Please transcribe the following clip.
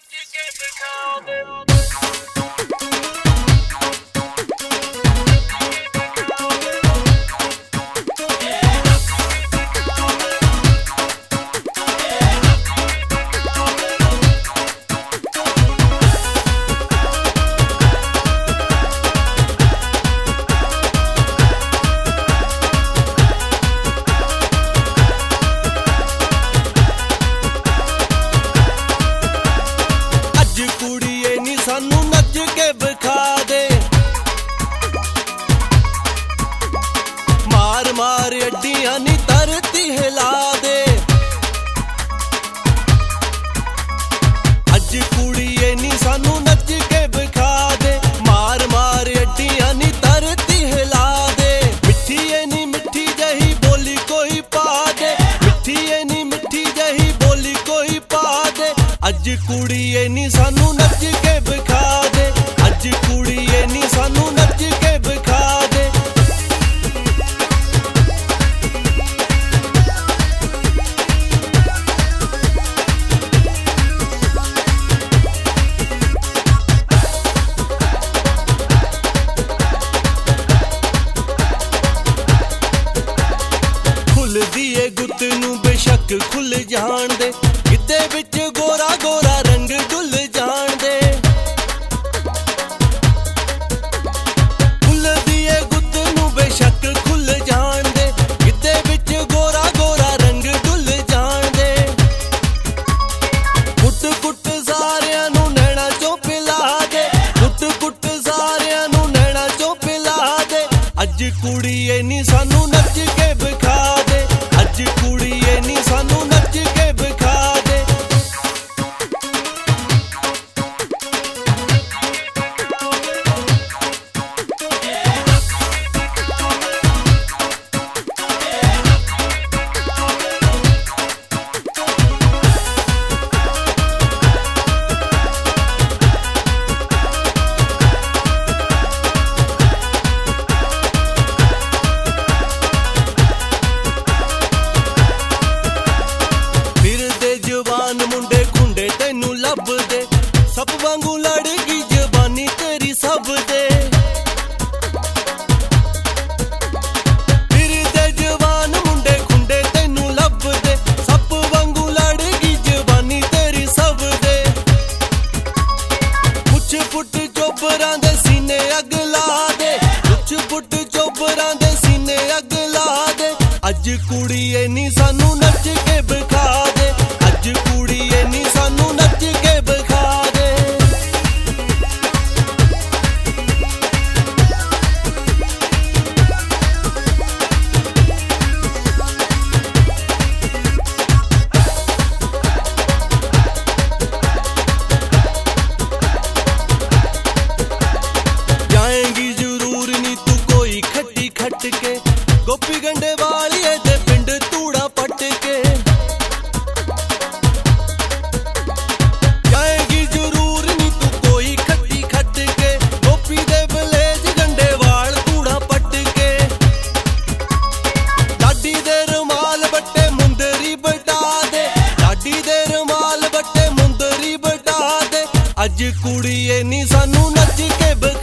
सानू नच के विखा दे, मार मार अड्डियां नी धरती हिला दे। अज कुड़िए नी सानू नच के विखा दे, मार मार अड्डियां नी धरती हिला दे। मिठी ए नी मिठी जही बोली कोई पा दे, मिठी ए नी मिठी जही बोली कोई पा दे। अज कुड़िए नी सानू नच के विखा दे, अज कुड़िए नी सानू नच के विखा दे। खुल दिए गुत नू बेशक खुल जान दे, गिद्दे विच गोरा गोरा रंग डुल जान दे। खुल दिए गुत नू बेशक खुल जान दे, गिद्दे विच गोरा गोरा रंग डुल जान दे। कुट कुट सारियां नू नैना चों पिला दे, कुट कुट सारियां नू नैना चों पिला दे। अज कुड़िए नी सानू नच के विखा दे, अज कुड़िए नी सानू नच के विखा दे। जवान मुंडे खुंडे तैनू लब दे, सब वांगू लड़गी जवानी तेरी सब दे। फिर दे जवान मुंडे खुंडे तैनू लब दे, सब वांगू लड़गी जवानी तेरी सब दे। कुछ फुट चोबरां दे सीने अग ला दे, कुछ फुट चोबरां दे सीने अग ला दे। अज कुड़िए नी सानू नच के विखा दे, अज कुड़िए नी सानू नच के विखा दे। जाएंगी जरूर नी तू कोई खट्टी खट के, गोपी गंडे वालिए दे पिंड तूड़ा पट के। जाएगी जरूर नी तू कोई खट्टी खट के, गोपी दे विलेज गंडे वाल तूड़ा पट के। लाडी दे रुमाल बट्टे मुंदरी बटा दे, लाडी दे रुमाल बट्टे मुंदरी बटा दे। अज कुड़िए नी सानू नच के